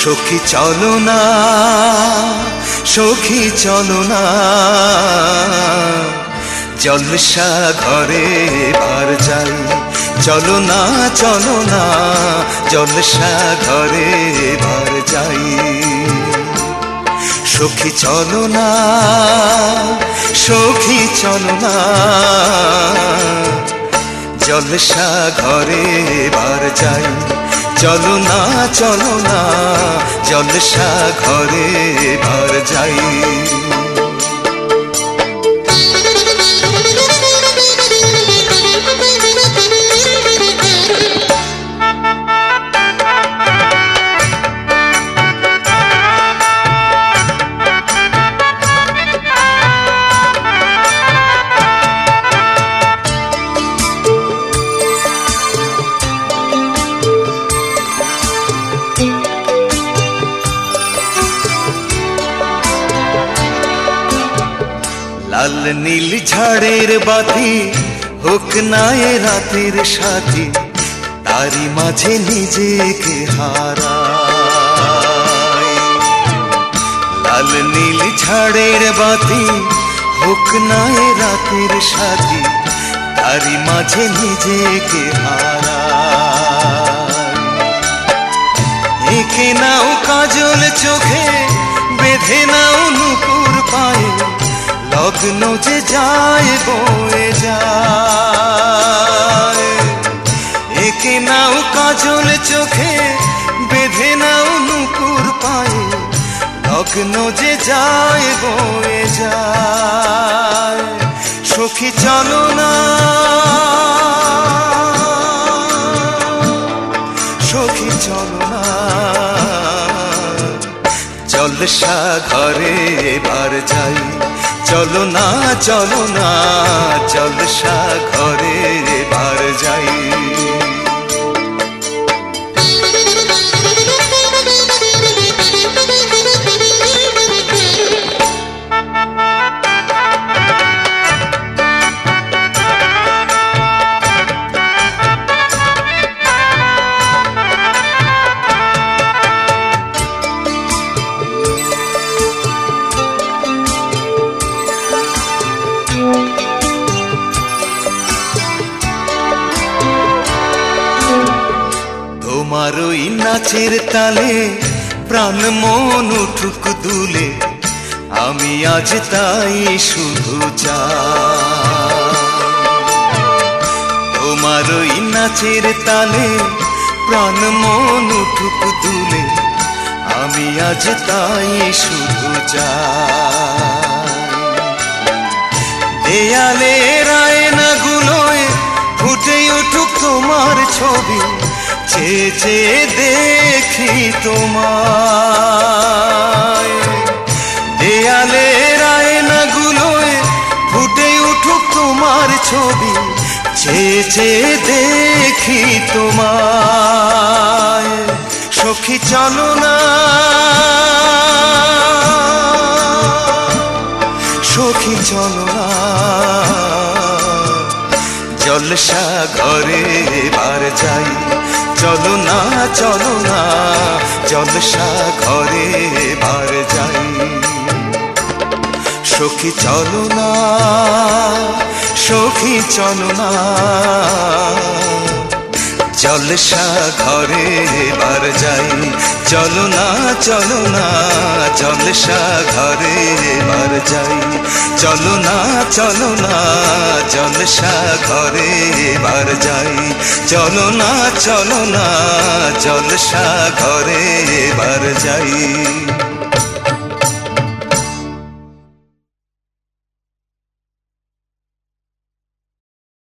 সখী চলো না, সখী চলো না, জলসা ঘরে বার যাই। চলো না, চলো না, জলসা ঘরে বার যাই। সখী চলো না, সখী চলো না, জলসা ঘরে বার যাই। চলো না, চলো না, জলসা ঘরে বার যাই। লাল নীল ঝাড়ের বাতি হোক না এ রাতের সাথী, তারি মাঝে নিজেকে হারাই। লাল নীল ঝাড়ের বাতি হোক না এ রাতের সাথী, তারি মাঝে নিজেকে হারাই। এঁকে নাও কাজল চোখে, বেঁধে নাও নুপুর পায়ে, লগ্ন যে যায় বয়ে যায়। এঁকে নাও কাজল চোখে, বেঁধে নাও নুপুর পায়ে, লগ্ন যে যায় বয়ে যায়। সখী চলো না, সখী চলো না, জলসা ঘরে বার যাই। চলো না, চলো না, জলসা ঘরে বার যাই। তোমার ওই নাচের তালে প্রাণ মন উঠুক দুলে, আমি আজ তাই শুধু চাই। তোমার ওই নাচের তালে প্রাণ মন উঠুক দুলে, আমি আজ তাই শুধু চাই। দেয়ালের আয়নাগুলোয় ফুটে উঠুক তোমার ছবি, চেয়ে চেয়ে দেখি তোমায়। দেয়ালের আয়নাগুলোয় ফুটে উঠুক তোমার ছবি, চেয়ে চেয়ে দেখি তোমায়। সখী চলো না, সখী চলো না, জলসা ঘরে বার যাই। চলো না, চলো না, জলসা ঘরে বার যাই। সখী চলো না, সখী চলো না, জলসা ঘরে বার যাই। চলো না, চলো না, জলসা ঘরে বার যাই। চলো না, চলো না, জলসা ঘরে বার যাই। চলো না, চলো না, জলসা ঘরে বার যাই।